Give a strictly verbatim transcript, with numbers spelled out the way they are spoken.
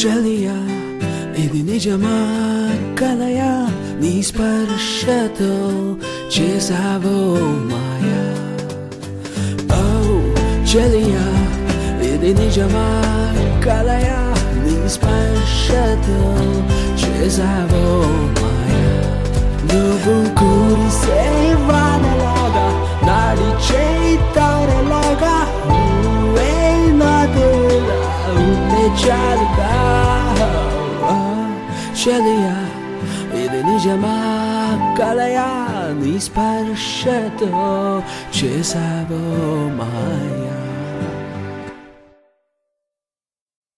చలియా ఇది నిజమా కలయా నీ స్పర్శతో చేసావో మాయా ఓ చలియా ఇది నిజమా కలయా నీ స్పర్శతో చేసావో మాయా నువ్వు కురిసే వానలాగా నడిచే తారలాగా నువ్వే నాదేలా ఉంటే చాలుగా చలియా ఇది నిజమా కలయా నీ స్పర్శతో చేసావో మాయా